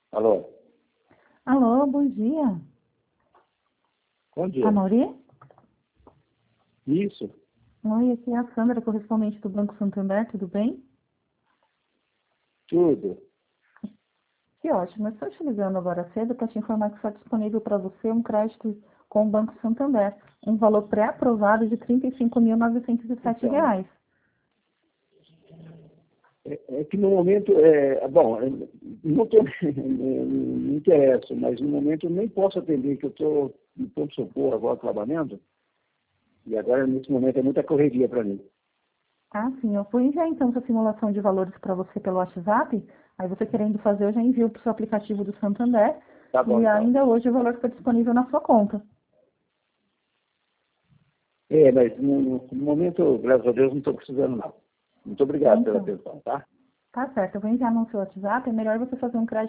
Alô? Alô, bom dia. Bom dia. A Mauri? Isso, Oi, aqui é a Sandra, correspondente do Banco Santander, tudo bem? tudo. Que ótimo, eu estou te ligando agora cedo para te informar que está disponível para você um crédito com o Banco Santander, um valor pré-aprovado de R$ 35.907. Então, é que no momento, não, não interessa, mas no momento eu nem posso atender, que eu estou em pronto-socorro agora trabalhando, e agora nesse momento é muita correria para mim. Ah, sim, eu vou enviar então essa simulação de valores para você pelo WhatsApp, aí você querendo fazer, eu já envio para o seu aplicativo do Santander, Tá bom, e então. ainda hoje o valor fica disponível na sua conta. Mas no momento, graças a Deus, não estou precisando não. Muito Tá, obrigado pela então. atenção, tá? Tá certo, eu vou enviar no seu WhatsApp, é melhor você fazer um crédito